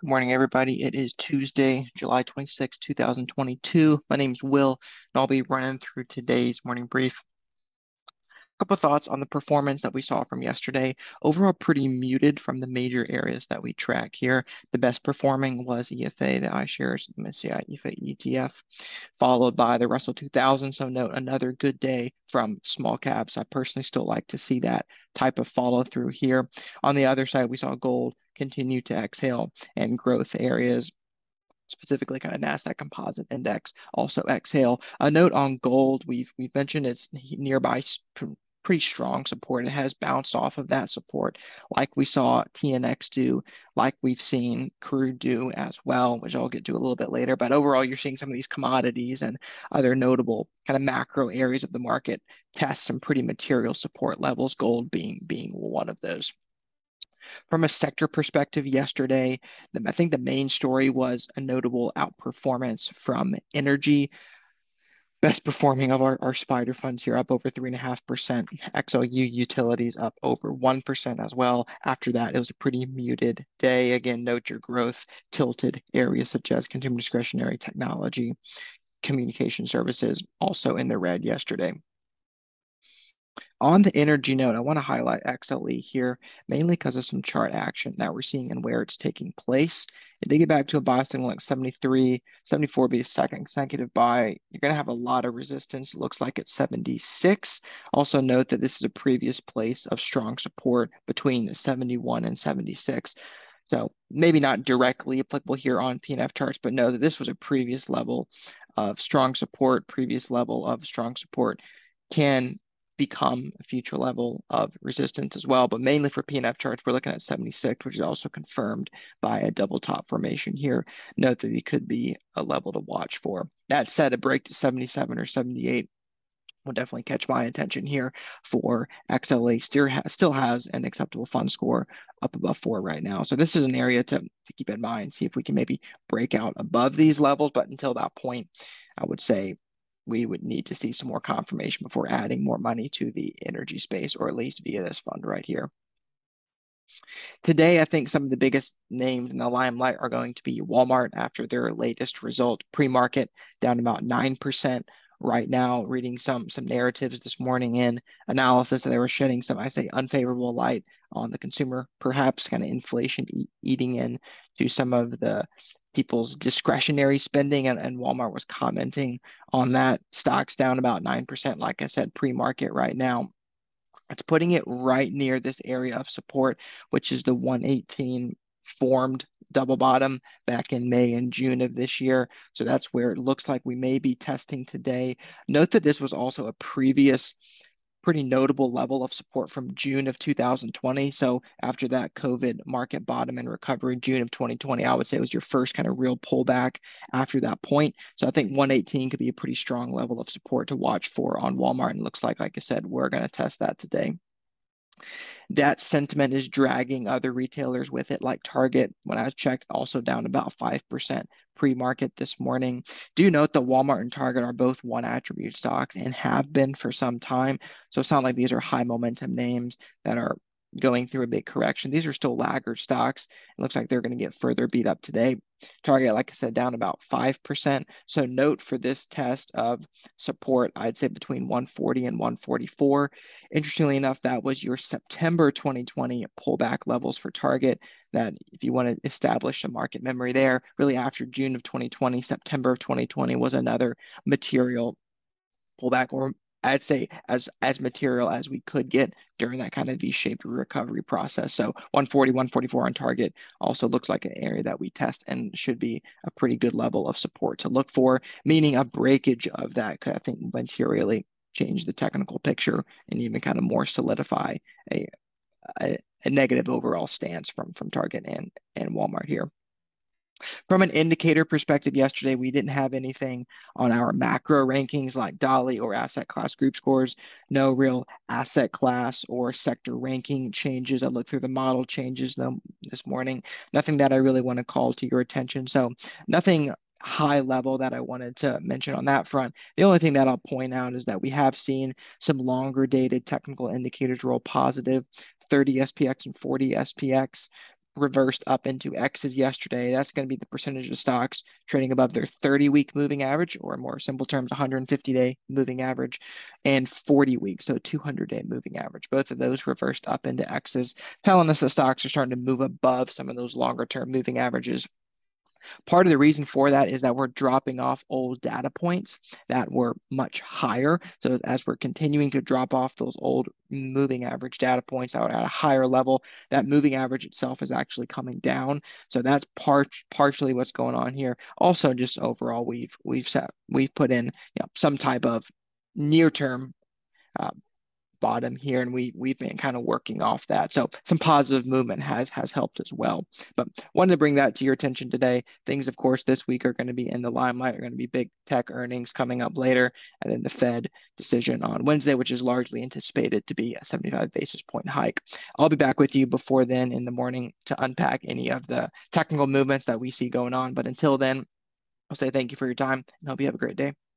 Good morning, everybody. It is Tuesday, July 26, 2022. My name's Will, and I'll be running through today's morning brief. Couple thoughts on the performance that we saw from yesterday. Overall, pretty muted from the major areas that we track here. The best performing was EFA, the iShares MSCI EFA ETF, followed by the Russell 2000. So note another good day from small caps. I personally still like to see that type of follow through here. On the other side, we saw gold continue to exhale and growth areas, specifically kind of Nasdaq Composite Index, also exhale. A note on gold: we've mentioned it's nearby pretty strong support. It has bounced off of that support, like we saw TNX do, like we've seen crude do as well, which I'll get to a little bit later. But overall, you're seeing some of these commodities and other notable kind of macro areas of the market test some pretty material support levels, gold being one of those. From a sector perspective yesterday, I think the main story was a notable outperformance from energy. Best performing of our spider funds here, up over 3.5%. XLU utilities up over 1% as well. After that, it was a pretty muted day. Again, note your growth tilted areas such as consumer discretionary, technology, communication services, also in the red yesterday. On the energy note, I want to highlight XLE here, mainly because of some chart action that we're seeing and where it's taking place. If they get back to a buy signal like 73, 74 be a second consecutive buy, you're going to have a lot of resistance. It looks like it's 76. Also note that this is a previous place of strong support between 71 and 76. So maybe not directly applicable here on PNF charts, but know that this was a previous level of strong support, previous level of strong support can become a future level of resistance as well. But mainly for PNF charts, we're looking at 76, which is also confirmed by a double top formation here. Note that it could be a level to watch for. That said, a break to 77 or 78 will definitely catch my attention here for XLA. Still has an acceptable fund score up above 4 right now. So this is an area to keep in mind, see if we can maybe break out above these levels. But until that point, I would say we would need to see some more confirmation before adding more money to the energy space, or at least via this fund right here. Today, I think some of the biggest names in the limelight are going to be Walmart after their latest result. Pre-market down about 9% right now. Reading some narratives this morning in analysis that they were shedding some, I say, unfavorable light on the consumer, perhaps kind of inflation eating into some of the people's discretionary spending, and Walmart was commenting on that. Stocks down about 9%, like I said, pre-market right now. It's putting it right near this area of support, which is the 118 formed double bottom back in May and June of this year. So that's where it looks like we may be testing today. Note that this was also a previous pretty notable level of support from June of 2020. So after that COVID market bottom and recovery, June of 2020, I would say was your first kind of real pullback after that point. So I think 118 could be a pretty strong level of support to watch for on Walmart. And looks like I said, we're going to test that today. That sentiment is dragging other retailers with it, like Target. When I checked, also down about 5% pre-market this morning. Do note that Walmart and Target are both one attribute stocks and have been for some time. So it's not like these are high momentum names that are going through a big correction. These are still laggard stocks. It looks like they're going to get further beat up today. Target, like I said, down about 5%. So note for this test of support, I'd say between 140 and 144. Interestingly enough, that was your September 2020 pullback levels for Target. That if you want to establish a market memory there, really after June of 2020, September of 2020 was another material pullback, or I'd say as material as we could get during that kind of V-shaped recovery process. So 140, 144 on Target also looks like an area that we test and should be a pretty good level of support to look for, meaning a breakage of that could, I think, materially change the technical picture and even kind of more solidify a, a negative overall stance from Target and Walmart here. From an indicator perspective, yesterday we didn't have anything on our macro rankings like Dolly or asset class group scores. No real asset class or sector ranking changes. I looked through the model changes this morning. Nothing that I really want to call to your attention. So nothing high level that I wanted to mention on that front. The only thing that I'll point out is that we have seen some longer dated technical indicators roll positive, 30 SPX and 40 SPX. reversed up into X's yesterday. That's going to be the percentage of stocks trading above their 30-week moving average, or in more simple terms, 150-day moving average, and 40 weeks, so 200-day moving average. Both of those reversed up into X's, telling us the stocks are starting to move above some of those longer term moving averages. Part of the reason for that is that we're dropping off old data points that were much higher. So as we're continuing to drop off those old moving average data points out at a higher level, that moving average itself is actually coming down. So that's partially what's going on here. Also, just overall, we've put in, some type of near term uh, bottom here, and we've been kind of working off that. So some positive movement has helped as well. But wanted to bring that to your attention today. Things, of course, this week are going to be in the limelight, are going to be big tech earnings coming up later, and then the Fed decision on Wednesday, which is largely anticipated to be a 75 basis point hike. I'll be back with you before then in the morning to unpack any of the technical movements that we see going on. But until then, I'll say thank you for your time and hope you have a great day.